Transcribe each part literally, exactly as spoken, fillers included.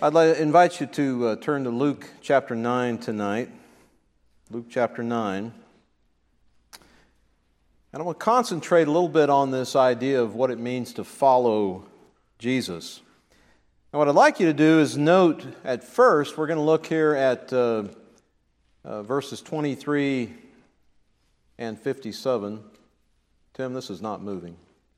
I'd like to invite you to uh, turn to Luke chapter nine tonight. Luke chapter nine. And I'm going to concentrate a little bit on this idea of what it means to follow Jesus. And what I'd like you to do is note at first, we're going to look here at uh, uh, verses twenty-three and fifty-seven. Tim, this is not moving.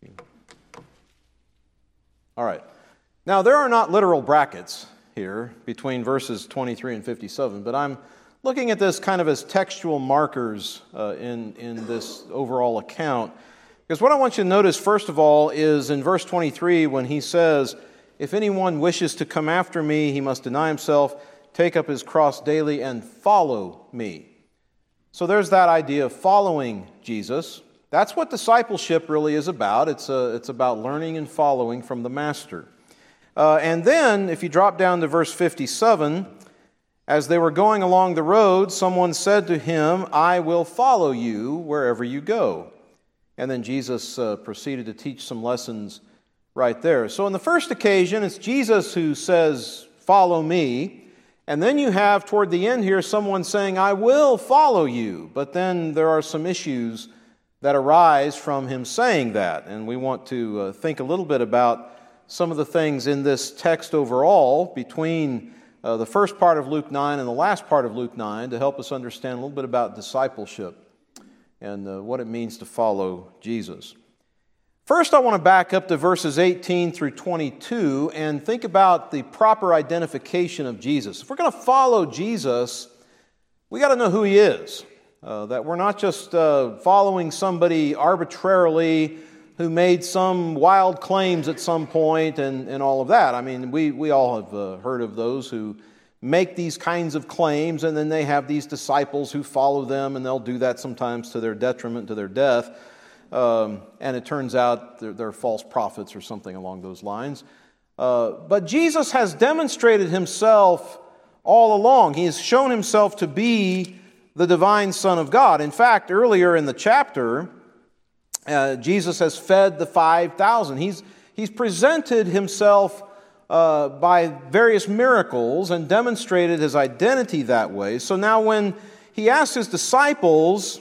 All right. Now, there are not literal brackets here between verses twenty-three and fifty-seven, but I'm looking at this kind of as textual markers uh, in, in this overall account. Because what I want you to notice, first of all, is in verse twenty-three when he says, "If anyone wishes to come after me, he must deny himself, take up his cross daily, and follow me." So there's that idea of following Jesus. That's what discipleship really is about. It's, a, it's about learning and following from the Master. Uh, and then, if you drop down to verse fifty-seven, as they were going along the road, someone said to him, "I will follow you wherever you go." And then Jesus uh, proceeded to teach some lessons right there. So on the first occasion, it's Jesus who says, "Follow me." And then you have, toward the end here, someone saying, "I will follow you." But then there are some issues that arise from him saying that. And we want to uh, think a little bit about some of the things in this text overall between uh, the first part of Luke nine and the last part of Luke nine to help us understand a little bit about discipleship and uh, what it means to follow Jesus. First, I want to back up to verses eighteen through twenty-two and think about the proper identification of Jesus. If we're going to follow Jesus, we got to know who he is. Uh, that we're not just uh, following somebody arbitrarily who made some wild claims at some point and, and all of that. I mean, we, we all have uh, heard of those who make these kinds of claims, and then they have these disciples who follow them, and they'll do that sometimes to their detriment, to their death. Um, and it turns out they're, they're false prophets or something along those lines. Uh, but Jesus has demonstrated himself all along. He has shown himself to be the divine Son of God. In fact, earlier in the chapter, Uh, Jesus has fed the five thousand. He's, he's presented himself uh, by various miracles and demonstrated his identity that way. So now when he asks his disciples,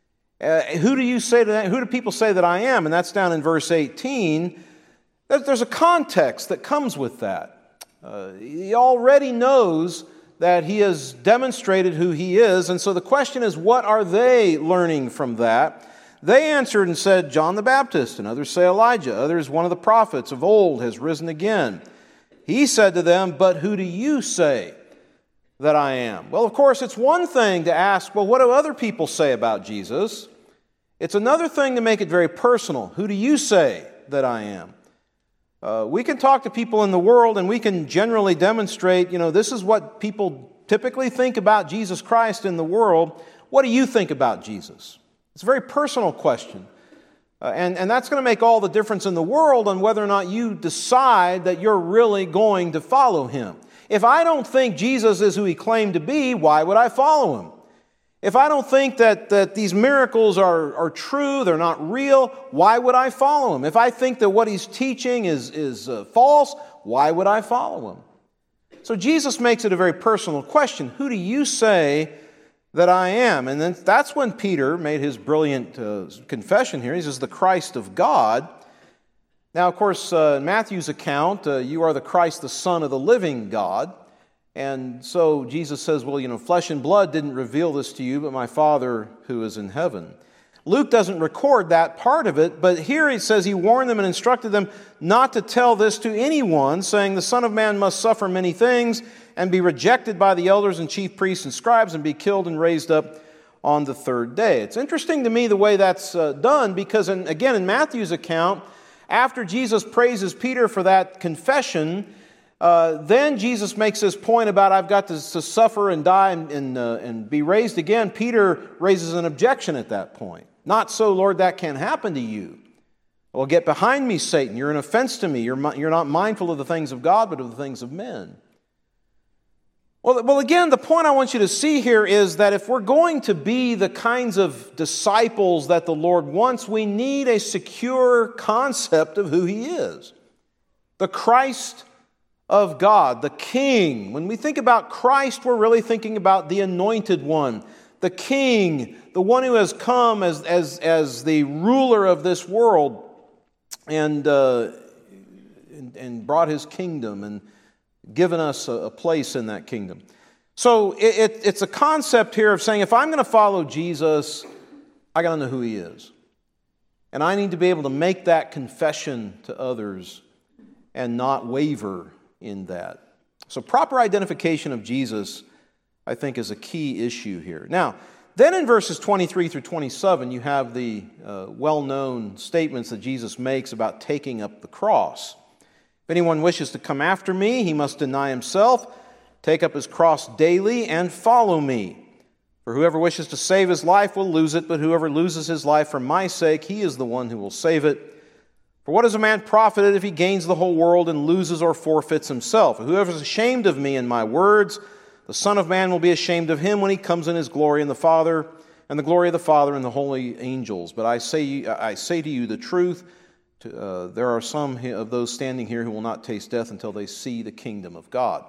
uh, who do you say to that, who do people say that I am? And that's down in verse eighteen. There's a context that comes with that. Uh, he already knows that he has demonstrated who he is. And so the question is, what are they learning from that? They answered and said, "John the Baptist," and others say Elijah, others one of the prophets of old has risen again. He said to them, "But who do you say that I am?" Well, of course, it's one thing to ask, well, what do other people say about Jesus? It's another thing to make it very personal. Who do you say that I am? Uh, we can talk to people in the world and we can generally demonstrate, you know, this is what people typically think about Jesus Christ in the world. What do you think about Jesus? It's a very personal question. Uh, and, and that's going to make all the difference in the world on whether or not you decide that you're really going to follow him. If I don't think Jesus is who he claimed to be, why would I follow him? If I don't think that, that these miracles are, are true, they're not real, why would I follow him? If I think that what he's teaching is, is uh, false, why would I follow him? So Jesus makes it a very personal question. Who do you say that I am? And then that's when Peter made his brilliant uh, confession here. He says, "The Christ of God." Now, of course, uh, in Matthew's account, uh, you are the Christ, the Son of the living God. And so Jesus says, well, you know, flesh and blood didn't reveal this to you, but my Father who is in heaven. Luke doesn't record that part of it, but here he says he warned them and instructed them not to tell this to anyone, saying, "The Son of Man must suffer many things and be rejected by the elders and chief priests and scribes and be killed and raised up on the third day." It's interesting to me the way that's uh, done because, in, again, in Matthew's account, after Jesus praises Peter for that confession, uh, then Jesus makes this point about I've got to, to suffer and die and, and, uh, and be raised again. Peter raises an objection at that point. "Not so, Lord, that can't happen to you." "Well, get behind me, Satan. You're an offense to me. You're, you're not mindful of the things of God, but of the things of men." Well, well, again, the point I want you to see here is that if we're going to be the kinds of disciples that the Lord wants, we need a secure concept of who he is. The Christ of God, the King. When we think about Christ, we're really thinking about the Anointed One, the King, the one who has come as, as, as the ruler of this world and, uh, and, and brought His kingdom and given us a, a place in that kingdom. So it, it, it's a concept here of saying, if I'm going to follow Jesus, I got to know who He is. And I need to be able to make that confession to others and not waver in that. So proper identification of Jesus, I think, is a key issue here. Now, then in verses twenty-three through twenty-seven, you have the uh, well-known statements that Jesus makes about taking up the cross. If anyone wishes to come after me, he must deny himself, take up his cross daily, and follow me. For whoever wishes to save his life will lose it, but whoever loses his life for my sake, he is the one who will save it. For what is a man profited if he gains the whole world and loses or forfeits himself? Whoever is ashamed of me and my words, the Son of Man will be ashamed of him when he comes in his glory and the Father, and the glory of the Father and the holy angels. But I say, I say to you the truth, to, uh, there are some of those standing here who will not taste death until they see the kingdom of God.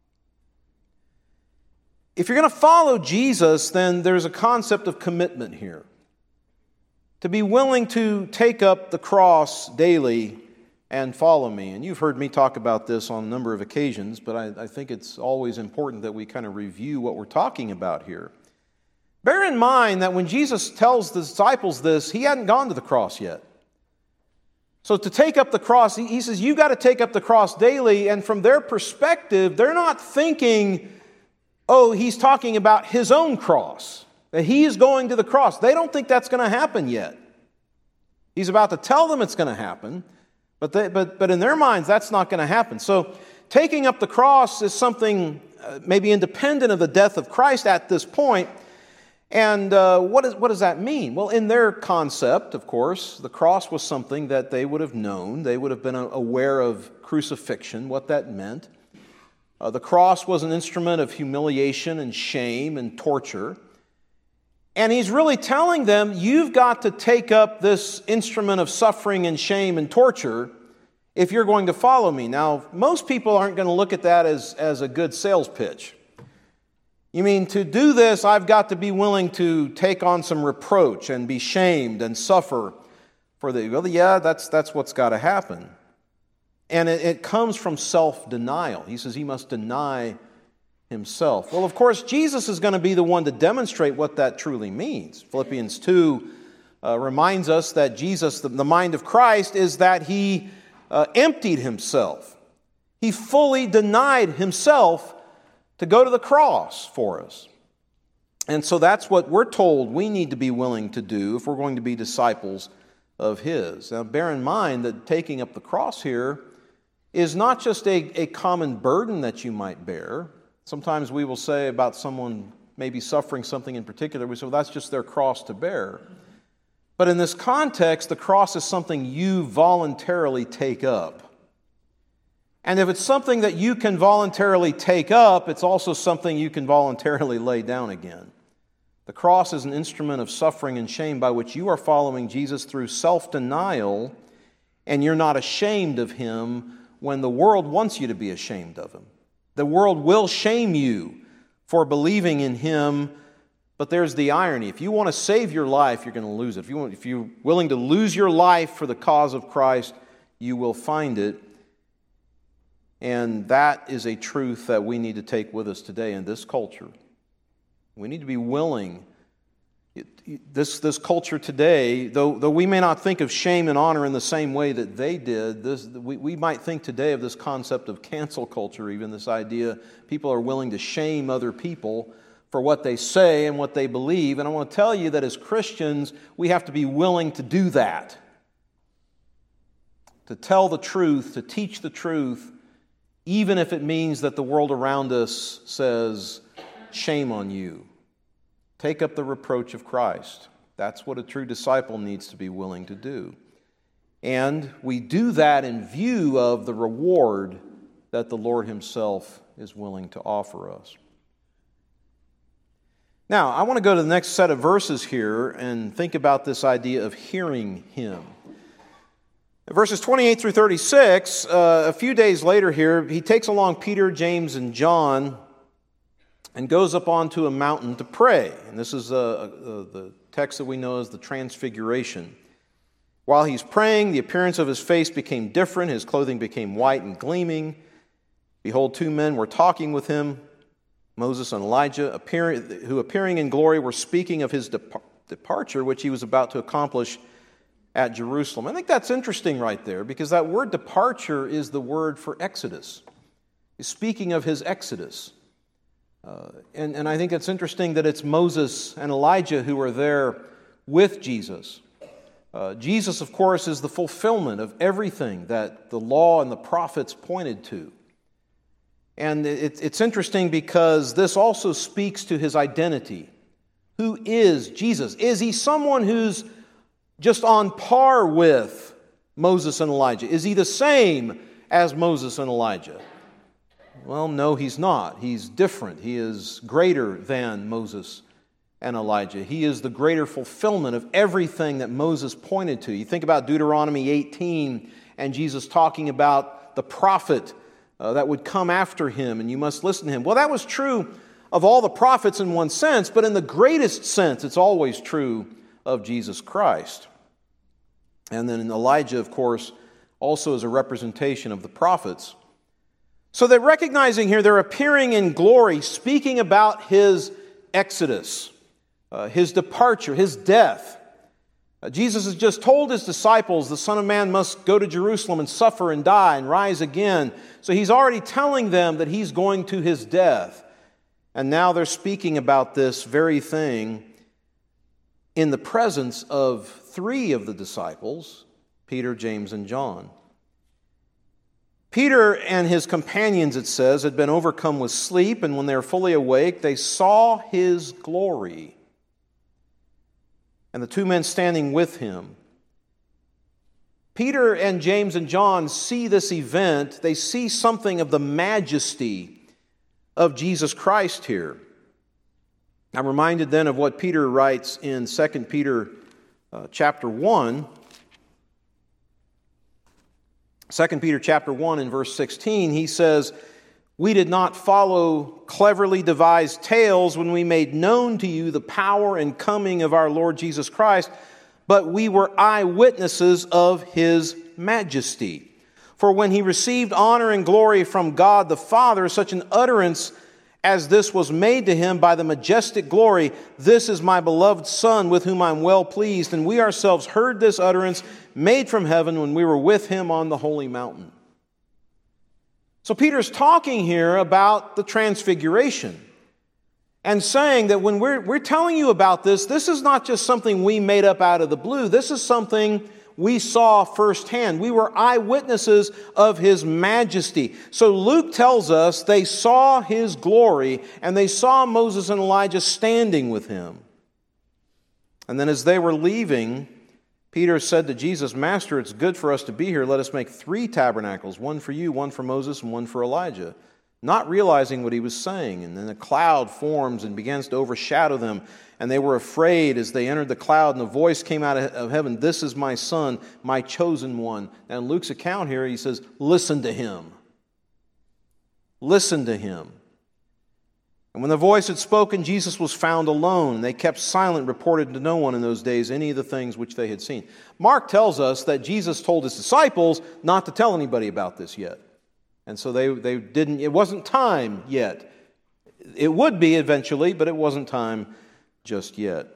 If you're going to follow Jesus, then there's a concept of commitment here. To be willing to take up the cross daily and follow me. And you've heard me talk about this on a number of occasions, but I, I think it's always important that we kind of review what we're talking about here. Bear in mind that when Jesus tells the disciples this, He hadn't gone to the cross yet. So to take up the cross, He, he says, you've got to take up the cross daily, and from their perspective, they're not thinking, oh, He's talking about His own cross, that He is going to the cross. They don't think that's going to happen yet. He's about to tell them it's going to happen, but, they, but, but in their minds, that's not going to happen. So taking up the cross is something uh, maybe independent of the death of Christ at this point. And uh, what, is, what does that mean? Well, in their concept, of course, the cross was something that they would have known. They would have been aware of crucifixion, what that meant. Uh, the cross was an instrument of humiliation and shame and torture. And He's really telling them, you've got to take up this instrument of suffering and shame and torture if you're going to follow me. Now, most people aren't going to look at that as, as a good sales pitch. You mean, to do this, I've got to be willing to take on some reproach and be shamed and suffer for the... Well, yeah, that's, that's what's got to happen. And it, it comes from self-denial. He says he must deny Himself. Well, of course, Jesus is going to be the one to demonstrate what that truly means. Philippians two uh, reminds us that Jesus, the, the mind of Christ, is that He uh, emptied Himself. He fully denied Himself to go to the cross for us. And so that's what we're told we need to be willing to do if we're going to be disciples of His. Now, bear in mind that taking up the cross here is not just a, a common burden that you might bear. Sometimes we will say about someone maybe suffering something in particular, we say, well, that's just their cross to bear. But in this context, the cross is something you voluntarily take up. And if it's something that you can voluntarily take up, it's also something you can voluntarily lay down again. The cross is an instrument of suffering and shame by which you are following Jesus through self-denial, and you're not ashamed of Him when the world wants you to be ashamed of Him. The world will shame you for believing in Him, but there's the irony. If you want to save your life, you're going to lose it. If, you want, if you're willing to lose your life for the cause of Christ, you will find it. And that is a truth that we need to take with us today in this culture. We need to be willing. It, it, this, this culture today, though, though we may not think of shame and honor in the same way that they did, this, we, we might think today of this concept of cancel culture, even this idea people are willing to shame other people for what they say and what they believe. And I want to tell you that as Christians, we have to be willing to do that. To tell the truth, to teach the truth, even if it means that the world around us says, shame on you. Take up the reproach of Christ. That's what a true disciple needs to be willing to do. And we do that in view of the reward that the Lord Himself is willing to offer us. Now, I want to go to the next set of verses here and think about this idea of hearing Him. Verses twenty-eight through thirty-six, uh, a few days later here, he takes along Peter, James, and John and goes up onto a mountain to pray. And this is uh, uh, the text that we know as the Transfiguration. While he's praying, the appearance of his face became different. His clothing became white and gleaming. Behold, two men were talking with him, Moses and Elijah, appearing, who appearing in glory were speaking of his depar- departure, which he was about to accomplish at Jerusalem. I think that's interesting right there, because that word departure is the word for Exodus. He's speaking of his Exodus. Uh, and, and I think it's interesting that it's Moses and Elijah who are there with Jesus. Uh, Jesus, of course, is the fulfillment of everything that the law and the prophets pointed to. And it, it's interesting because this also speaks to his identity. Who is Jesus? Is he someone who's just on par with Moses and Elijah? Is he the same as Moses and Elijah? Well, no, he's not. He's different. He is greater than Moses and Elijah. He is the greater fulfillment of everything that Moses pointed to. You think about Deuteronomy eighteen and Jesus talking about the prophet uh, that would come after him, and you must listen to him. Well, that was true of all the prophets in one sense, but in the greatest sense, it's always true of Jesus Christ. And then Elijah, of course, also is a representation of the prophets. So they're recognizing here, they're appearing in glory, speaking about his exodus, uh, his departure, his death. Uh, Jesus has just told his disciples the Son of Man must go to Jerusalem and suffer and die and rise again. So he's already telling them that he's going to his death. And now they're speaking about this very thing in the presence of three of the disciples, Peter, James, and John. Peter and his companions, it says, had been overcome with sleep, and when they were fully awake, they saw his glory. And the two men standing with him. Peter and James and John see this event. They see something of the majesty of Jesus Christ here. I'm reminded then of what Peter writes in Second Peter uh, chapter one. Second Peter chapter one in verse sixteen, he says, "We did not follow cleverly devised tales when we made known to you the power and coming of our Lord Jesus Christ, but we were eyewitnesses of his majesty. For when he received honor and glory from God the Father, such an utterance as this was made to him by the majestic glory, 'This is my beloved Son, with whom I am well pleased.' And we ourselves heard this utterance made from heaven when we were with him on the holy mountain." So Peter's talking here about the transfiguration and saying that when we're, we're telling you about this, this is not just something we made up out of the blue. This is something we saw firsthand. We were eyewitnesses of his majesty. So Luke tells us they saw his glory, and they saw Moses and Elijah standing with him. And then as they were leaving, Peter said to Jesus, "Master, it's good for us to be here. Let us make three tabernacles, one for you, one for Moses, and one for Elijah." Not realizing what he was saying. And then a cloud forms and begins to overshadow them. And they were afraid as they entered the cloud, and a voice came out of heaven, "This is my Son, my chosen one." And in Luke's account here, he says, "Listen to him. Listen to him." And when the voice had spoken, Jesus was found alone. They kept silent, reported to no one in those days any of the things which they had seen. Mark tells us that Jesus told his disciples not to tell anybody about this yet. And so they, they didn't, it wasn't time yet. It would be eventually, but it wasn't time just yet.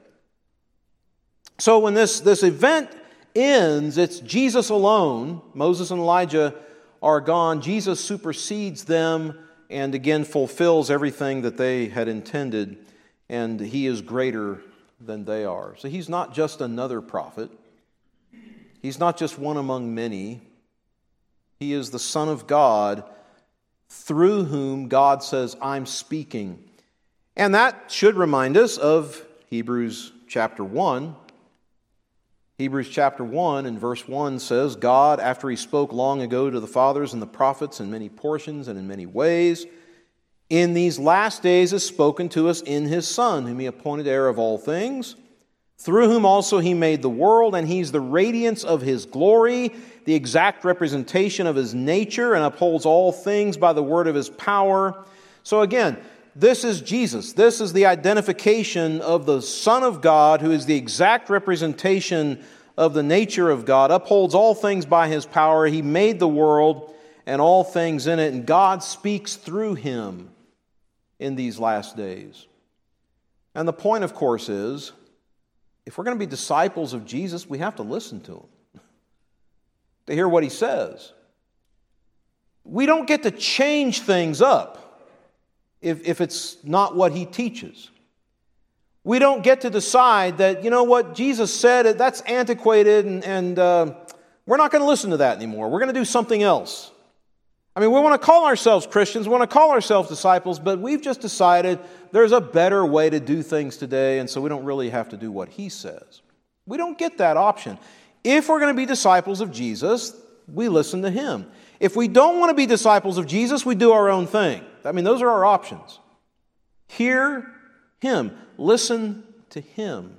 So when this, this event ends, it's Jesus alone. Moses and Elijah are gone. Jesus supersedes them and again fulfills everything that they had intended, and he is greater than they are. So he's not just another prophet. He's not just one among many. He is the Son of God, through whom God says, "I'm speaking." And that should remind us of Hebrews chapter one. Hebrews chapter one and verse one says, "God, after he spoke long ago to the fathers and the prophets in many portions and in many ways, in these last days has spoken to us in his Son, whom he appointed heir of all things, through whom also he made the world, and he's the radiance of his glory, the exact representation of his nature, and upholds all things by the word of his power. So again, this is Jesus. This is the identification of the Son of God, who is the exact representation of the nature of God, upholds all things by his power. He made the world and all things in it, and God speaks through him in these last days. And the point, of course, is, if we're going to be disciples of Jesus, we have to listen to him, to hear what he says. We don't get to change things up if, if it's not what he teaches. We don't get to decide that, you know what, Jesus said, that's antiquated, and, and uh, we're not going to listen to that anymore. We're going to do something else. I mean, we want to call ourselves Christians, we want to call ourselves disciples, but we've just decided there's a better way to do things today, and so we don't really have to do what he says. We don't get that option. If we're going to be disciples of Jesus, we listen to him. If we don't want to be disciples of Jesus, we do our own thing. I mean, those are our options. Hear him. Listen to him.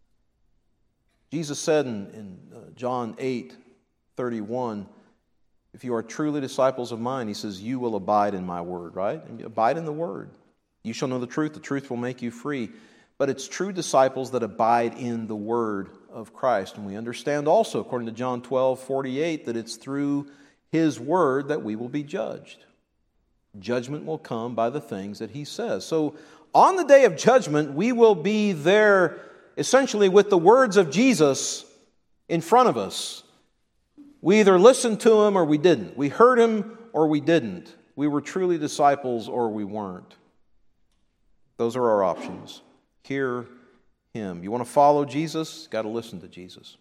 Jesus said in, in uh, John eight thirty-one, if you are truly disciples of mine, he says, you will abide in my word, right? And abide in the word. You shall know the truth. The truth will make you free. But it's true disciples that abide in the word of Christ. And we understand also, according to John twelve forty-eight, that it's through his word that we will be judged. Judgment will come by the things that he says. So on the day of judgment, we will be there essentially with the words of Jesus in front of us. We either listened to him or we didn't. We heard him or we didn't. We were truly disciples or we weren't. Those are our options. Hear him. You want to follow Jesus? You've got to listen to Jesus.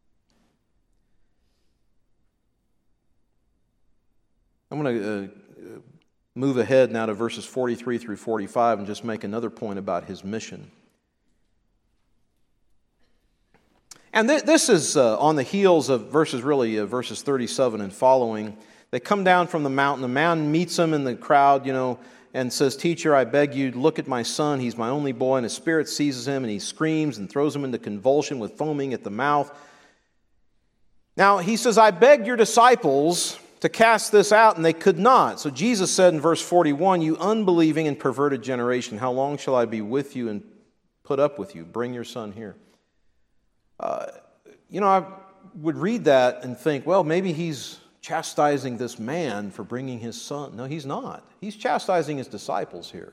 I'm going to uh, move ahead now to verses forty-three through forty-five and just make another point about his mission. And th- this is uh, on the heels of verses, really, uh, verses thirty-seven and following. They come down from the mountain. The man meets him in the crowd, you know, and says, Teacher, I beg you, look at my son. He's my only boy. And his spirit seizes him, and he screams and throws him into convulsion with foaming at the mouth. Now, he says, I begged your disciples to cast this out, and they could not. So Jesus said in verse forty-one, you unbelieving and perverted generation, how long shall I be with you and put up with you? Bring your son here. Uh, you know, I would read that and think, well, maybe he's chastising this man for bringing his son. No, he's not. He's chastising his disciples here.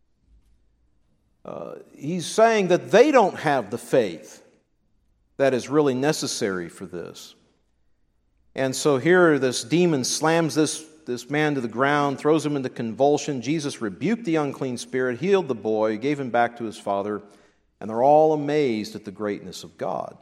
Uh, he's saying that they don't have the faith that is really necessary for this. And so here this demon slams this, this man to the ground, throws him into convulsion. Jesus rebuked the unclean spirit, healed the boy, gave him back to his father, and they're all amazed at the greatness of God.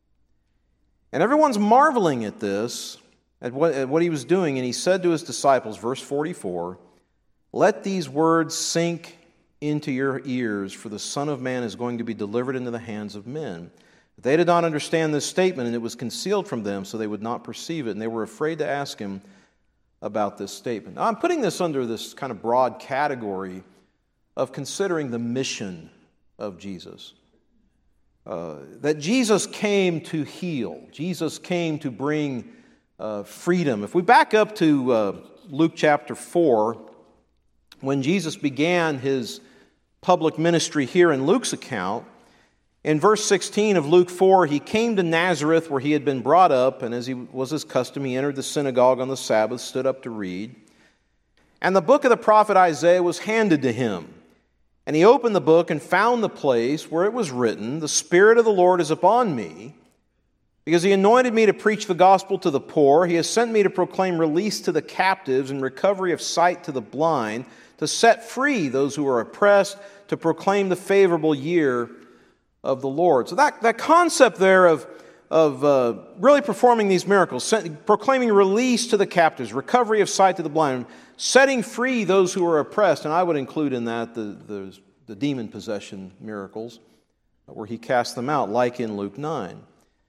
And everyone's marveling at this, at what, at what he was doing, and he said to his disciples, verse forty-four, let these words sink into your ears, for the Son of Man is going to be delivered into the hands of men. They did not understand this statement, and it was concealed from them, so they would not perceive it, and they were afraid to ask him about this statement. Now, I'm putting this under this kind of broad category of considering the mission of Jesus. Uh, that Jesus came to heal. Jesus came to bring uh, freedom. If we back up to uh, Luke chapter four, when Jesus began his public ministry here in Luke's account, in verse sixteen of Luke four, he came to Nazareth where he had been brought up, and as he was his custom, he entered the synagogue on the Sabbath, stood up to read. And the book of the prophet Isaiah was handed to him. And he opened the book and found the place where it was written, the Spirit of the Lord is upon me, because he anointed me to preach the gospel to the poor. He has sent me to proclaim release to the captives and recovery of sight to the blind, to set free those who are oppressed, to proclaim the favorable year of the Lord. So that, that concept there of, of uh, really performing these miracles, proclaiming release to the captives, recovery of sight to the blind, setting free those who are oppressed, and I would include in that the, the, the demon possession miracles, where he cast them out, like in Luke nine.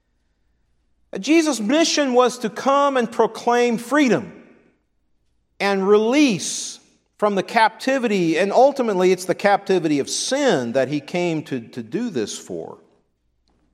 Jesus' mission was to come and proclaim freedom and release from the captivity, and ultimately it's the captivity of sin that he came to, to do this for.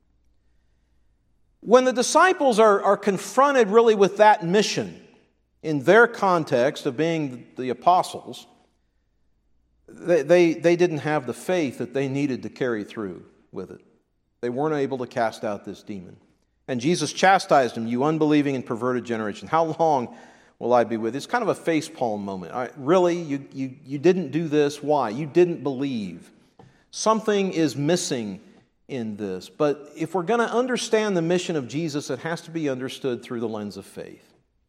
When the disciples are, are confronted really with that mission in their context of being the apostles, they, they, they didn't have the faith that they needed to carry through with it. They weren't able to cast out this demon. And Jesus chastised them, "You unbelieving and perverted generation, how long will I be with you?" It's kind of a facepalm moment. All right, really? You, you, you didn't do this? Why? You didn't believe. Something is missing in this. But if we're going to understand the mission of Jesus, it has to be understood through the lens of faith.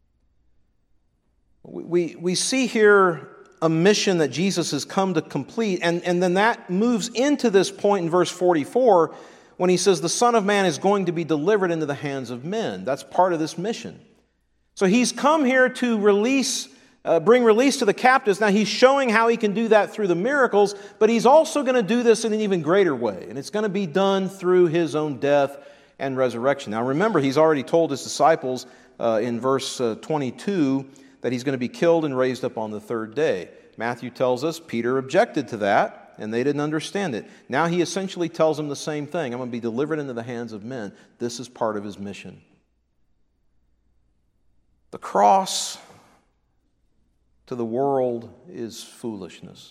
We, we see here a mission that Jesus has come to complete, and, and then that moves into this point in verse forty-four when he says the Son of Man is going to be delivered into the hands of men. That's part of this mission. So he's come here to release, uh, bring release to the captives. Now he's showing how he can do that through the miracles, but he's also going to do this in an even greater way, and it's going to be done through his own death and resurrection. Now remember, he's already told his disciples uh, in verse uh, twenty-two that he's going to be killed and raised up on the third day. Matthew tells us Peter objected to that, and they didn't understand it. Now he essentially tells them the same thing. I'm going to be delivered into the hands of men. This is part of his mission. The cross to the world is foolishness.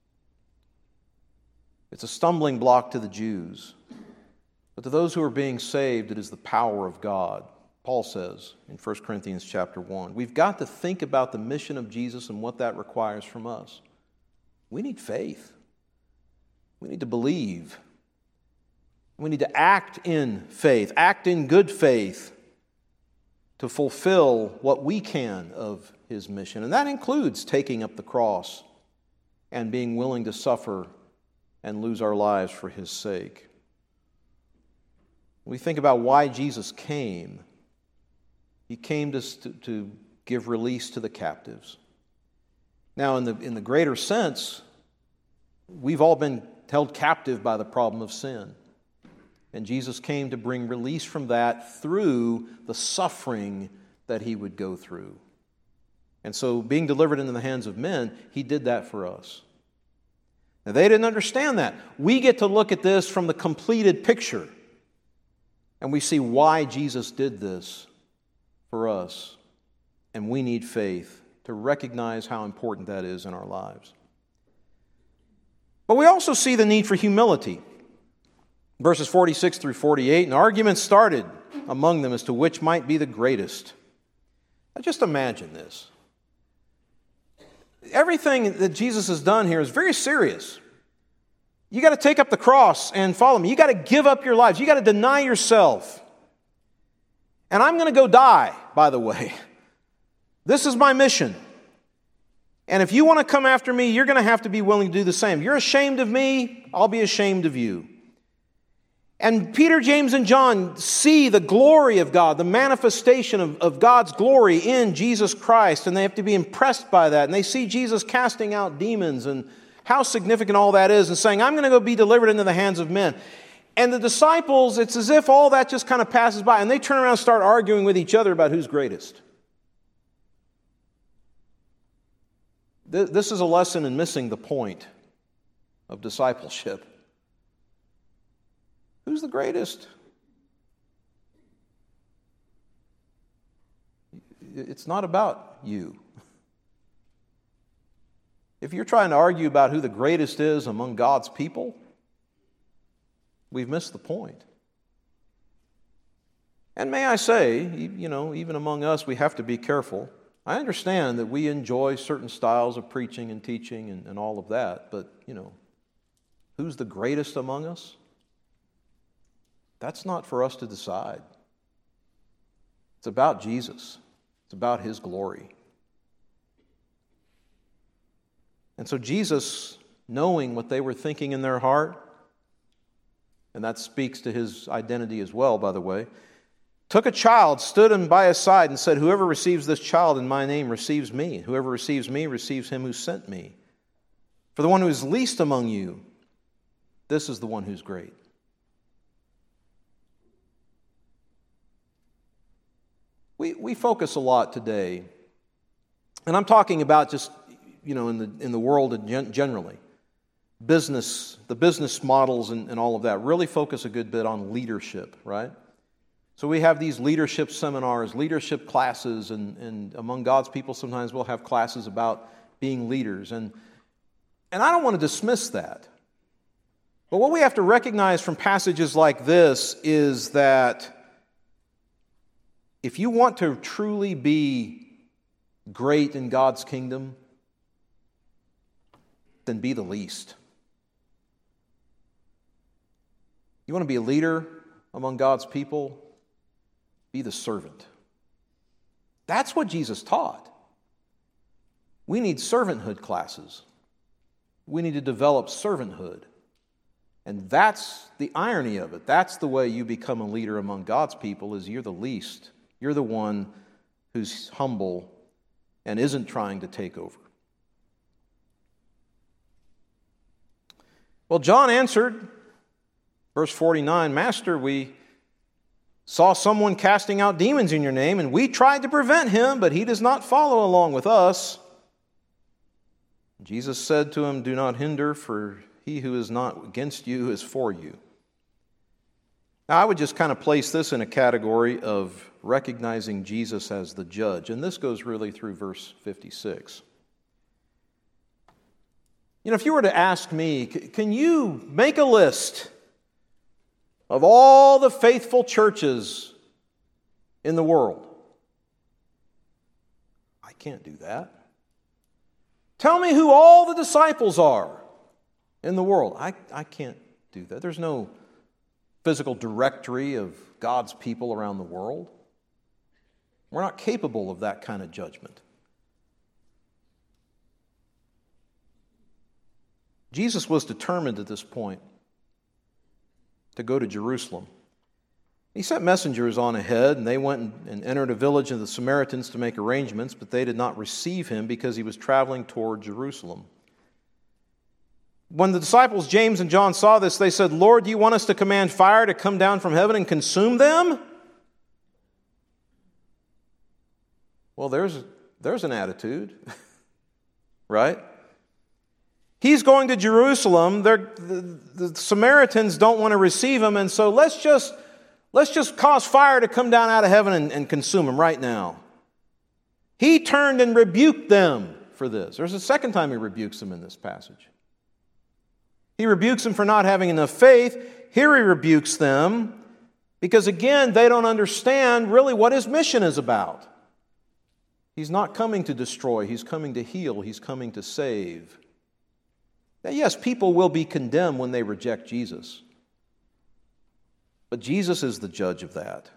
It's a stumbling block to the Jews. But to those who are being saved, it is the power of God. Paul says in First Corinthians chapter one. We've got to think about the mission of Jesus and what that requires from us. We need faith. We need to believe. We need to act in faith, act in good faith to fulfill what we can of his mission. And that includes taking up the cross and being willing to suffer and lose our lives for his sake. We think about why Jesus came. He came to, to give release to the captives. Now, in the, in the greater sense, we've all been held captive by the problem of sin. And Jesus came to bring release from that through the suffering that he would go through. And so, being delivered into the hands of men, he did that for us. Now, they didn't understand that. We get to look at this from the completed picture. And we see why Jesus did this for us. And we need faith to recognize how important that is in our lives. But we also see the need for humility. Verses forty-six through forty-eight, an argument started among them as to which might be the greatest. Now just imagine this. Everything that Jesus has done here is very serious. You got to take up the cross and follow me. You got to give up your lives. You got to deny yourself. And I'm going to go die, by the way. This is my mission. And if you want to come after me, you're going to have to be willing to do the same. You're ashamed of me, I'll be ashamed of you. And Peter, James, and John see the glory of God, the manifestation of, of God's glory in Jesus Christ, and they have to be impressed by that. And they see Jesus casting out demons and how significant all that is, and saying, I'm going to go be delivered into the hands of men. And the disciples, it's as if all that just kind of passes by, and they turn around and start arguing with each other about who's greatest. This is a lesson in missing the point of discipleship. Who's the greatest? It's not about you. If you're trying to argue about who the greatest is among God's people, we've missed the point. And may I say, you know, even among us, we have to be careful. I understand that we enjoy certain styles of preaching and teaching and, and all of that, but, you know, who's the greatest among us? That's not for us to decide. It's about Jesus. It's about his glory. And so Jesus, knowing what they were thinking in their heart, and that speaks to his identity as well, by the way, took a child, stood him by his side, and said, whoever receives this child in my name receives me. Whoever receives me receives him who sent me. For the one who is least among you, this is the one who's great. We we focus a lot today, and I'm talking about just, you know, in the in the world generally, business, the business models and, and all of that really focus a good bit on leadership, right? So we have these leadership seminars, leadership classes, and, and among God's people sometimes we'll have classes about being leaders. And, and I don't want to dismiss that. But what we have to recognize from passages like this is that if you want to truly be great in God's kingdom, then be the least. You want to be a leader among God's people? Be the servant. That's what Jesus taught. We need servanthood classes. We need to develop servanthood. And that's the irony of it. That's the way you become a leader among God's people, is you're the least. You're the one who's humble and isn't trying to take over. Well, John answered, verse forty-nine, Master, we saw someone casting out demons in your name, and we tried to prevent him, but he does not follow along with us. Jesus said to him, Do not hinder, for he who is not against you is for you. Now, I would just kind of place this in a category of recognizing Jesus as the judge, and this goes really through verse fifty-six. You know, if you were to ask me, can you make a list of all the faithful churches in the world? I can't do that. Tell me who all the disciples are in the world. I, I can't do that. There's no physical directory of God's people around the world. We're not capable of that kind of judgment. Jesus was determined at this point to go to Jerusalem. He sent messengers on ahead, and they went and entered a village of the Samaritans to make arrangements, but they did not receive him because he was traveling toward Jerusalem. When the disciples James and John saw this, they said, Lord, do you want us to command fire to come down from heaven and consume them? Well, there's, there's an attitude, right? He's going to Jerusalem. The, the Samaritans don't want to receive him, and so let's just, let's just cause fire to come down out of heaven and, and consume him right now. He turned and rebuked them for this. There's a second time he rebukes them in this passage. He rebukes them for not having enough faith. Here he rebukes them because, again, they don't understand really what his mission is about. He's not coming to destroy. He's coming to heal. He's coming to save. Now, yes, people will be condemned when they reject Jesus. But Jesus is the judge of that.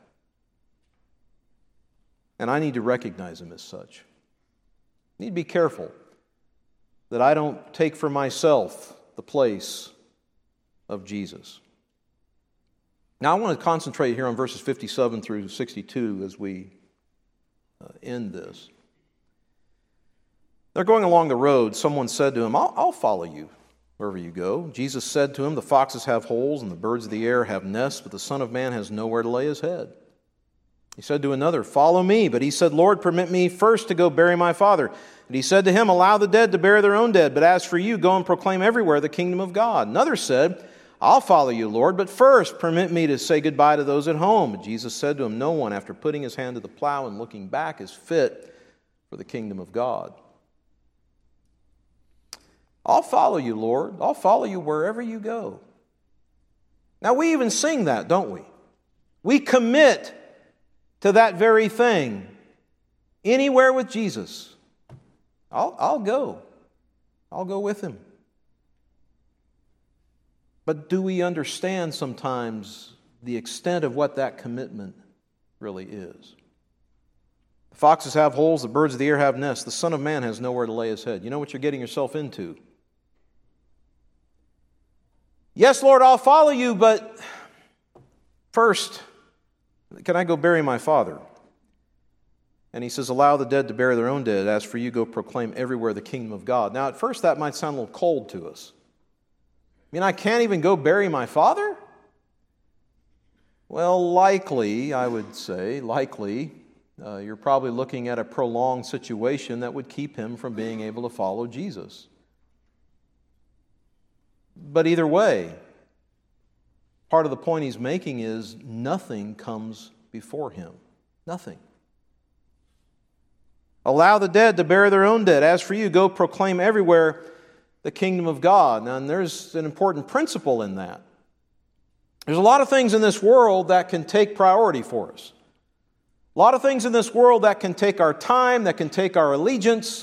And I need to recognize him as such. I need to be careful that I don't take for myself the place of Jesus. Now, I want to concentrate here on verses fifty-seven through sixty-two as we uh, end this. They're going along the road. Someone said to him, I'll, I'll follow you wherever you go. Jesus said to him, the foxes have holes and the birds of the air have nests, but the Son of Man has nowhere to lay his head. He said to another, follow me. But he said, Lord, permit me first to go bury my father. And he said to him, allow the dead to bury their own dead, but as for you, go and proclaim everywhere the kingdom of God. Another said, I'll follow you, Lord, but first permit me to say goodbye to those at home. But Jesus said to him, no one, after putting his hand to the plow and looking back, is fit for the kingdom of God. I'll follow you, Lord. I'll follow you wherever you go. Now, we even sing that, don't we? We commit to that very thing. Anywhere with Jesus, I'll, I'll go. I'll go with him. But do we understand sometimes the extent of what that commitment really is? The foxes have holes, the birds of the air have nests. The Son of Man has nowhere to lay his head. You know what you're getting yourself into? Yes, Lord, I'll follow you, but first, can I go bury my father? And he says, allow the dead to bury their own dead. As for you, go proclaim everywhere the kingdom of God. Now, at first, that might sound a little cold to us. I mean, I can't even go bury my father? Well, likely, I would say, likely, uh, you're probably looking at a prolonged situation that would keep him from being able to follow Jesus. But either way, part of the point he's making is nothing comes before Him? Nothing. Allow the dead to bury their own dead. As for you, go proclaim everywhere the kingdom of God. Now, and there's an important principle in that. There's a lot of things in this world that can take priority for us. A lot of things in this world that can take our time, that can take our allegiance.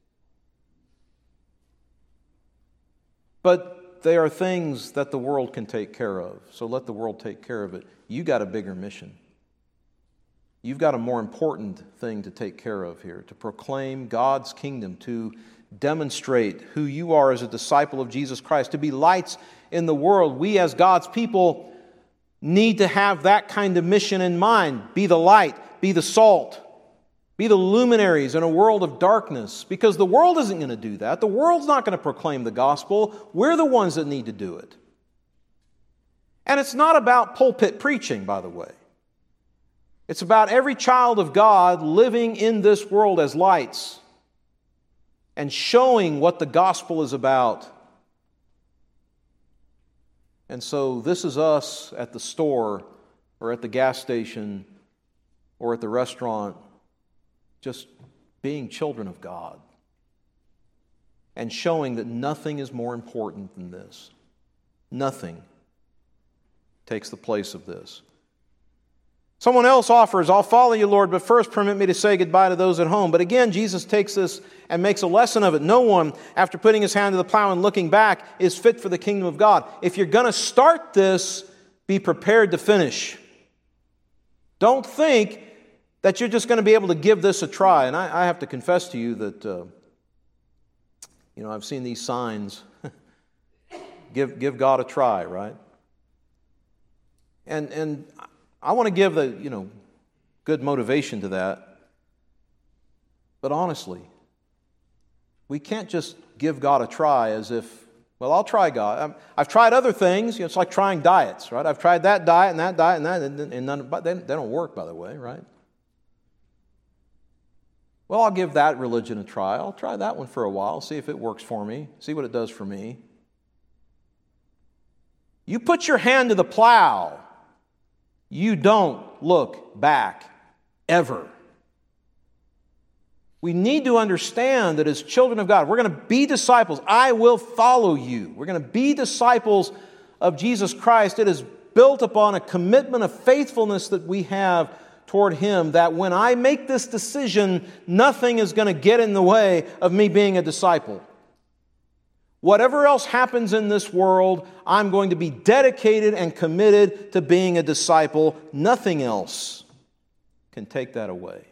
But they are things that the world can take care of. So let the world take care of it. You got a bigger mission. You've got a more important thing to take care of here, to proclaim God's kingdom, to demonstrate who you are as a disciple of Jesus Christ, to be lights in the world. We as God's people need to have that kind of mission in mind. Be the light, be the salt, be the luminaries in a world of darkness, because the world isn't going to do that. The world's not going to proclaim the gospel. We're the ones that need to do it. And it's not about pulpit preaching, by the way. It's about every child of God living in this world as lights and showing what the gospel is about. And so this is us at the store or at the gas station or at the restaurant, just being children of God and showing that nothing is more important than this. Nothing takes the place of this. Someone else offers, I'll follow you, Lord, but first permit me to say goodbye to those at home. But again, Jesus takes this and makes a lesson of it. No one, after putting his hand to the plow and looking back, is fit for the kingdom of God. If you're going to start this, be prepared to finish. Don't think that you're just going to be able to give this a try. And I, I have to confess to you that, uh, you know, I've seen these signs, give, give God a try, right? And, and I want to give the, you know, good motivation to that. But honestly, we can't just give God a try as if, well, I'll try God. I've tried other things. You know, it's like trying diets, right? I've tried that diet and that diet and that, and, and none, but they, they don't work, by the way, right? Well, I'll give that religion a try. I'll try that one for a while, see if it works for me, see what it does for me. You put your hand to the plow. You don't look back, ever. We need to understand that as children of God, we're going to be disciples. I will follow you. We're going to be disciples of Jesus Christ. It is built upon a commitment of faithfulness that we have toward Him, that when I make this decision, nothing is going to get in the way of me being a disciple. Whatever else happens in this world, I'm going to be dedicated and committed to being a disciple. Nothing else can take that away.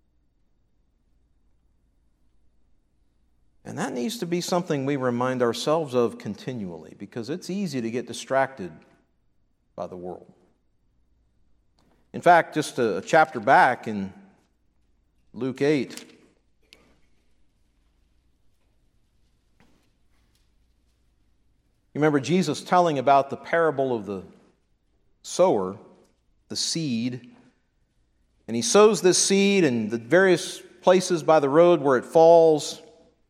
And that needs to be something we remind ourselves of continually, because it's easy to get distracted by the world. In fact, just a chapter back in Luke eight, you remember Jesus telling about the parable of the sower, the seed. And he sows this seed in the various places by the road where it falls.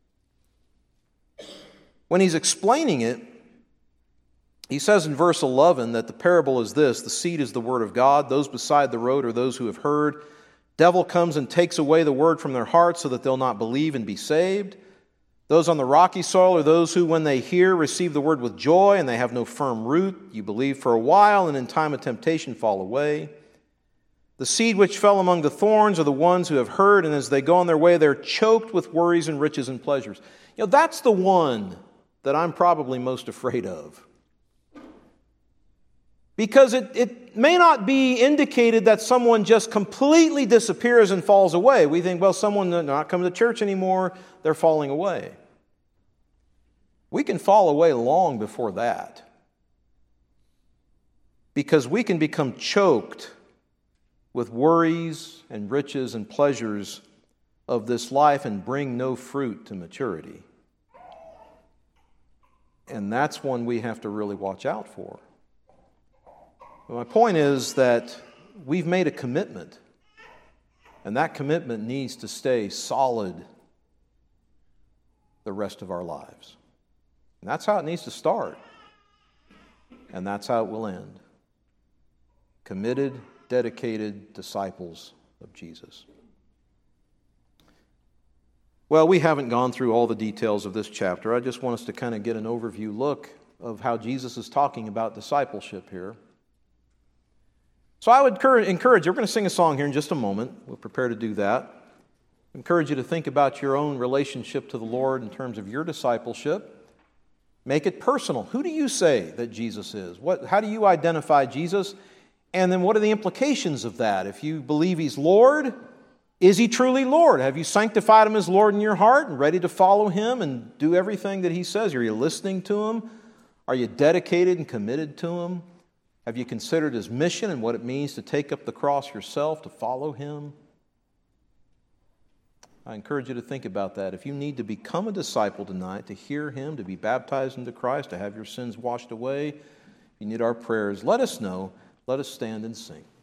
When he's explaining it, he says in verse eleven that the parable is this: the seed is the word of God. Those beside the road are those who have heard. Devil comes and takes away the word from their hearts so that they'll not believe and be saved. Those on the rocky soil are those who, when they hear, receive the word with joy, and they have no firm root. You believe for a while, and in time of temptation fall away. The seed which fell among the thorns are the ones who have heard, and as they go on their way, they're choked with worries and riches and pleasures. You know, that's the one that I'm probably most afraid of. Because it, it may not be indicated that someone just completely disappears and falls away. We think, well, someone they're not coming to church anymore, they're falling away. We can fall away long before that. Because we can become choked with worries and riches and pleasures of this life and bring no fruit to maturity. And that's one we have to really watch out for. But my point is that we've made a commitment, and that commitment needs to stay solid the rest of our lives. And that's how it needs to start, and that's how it will end. Committed dedicated disciples of Jesus. Well, we haven't gone through all the details of this chapter. I just want us to kind of get an overview look of how Jesus is talking about discipleship here. So I would encourage you, we're going to sing a song here in just a moment. We'll prepare to do that. I encourage you to think about your own relationship to the Lord in terms of your discipleship. Make it personal. Who do you say that Jesus is? What, how do you identify Jesus? And then what are the implications of that? If you believe He's Lord, is He truly Lord? Have you sanctified Him as Lord in your heart and ready to follow Him and do everything that He says? Are you listening to Him? Are you dedicated and committed to Him? Have you considered His mission and what it means to take up the cross yourself to follow Him? I encourage you to think about that. If you need to become a disciple tonight, to hear Him, to be baptized into Christ, to have your sins washed away, you need our prayers, let us know. Let us stand and sing.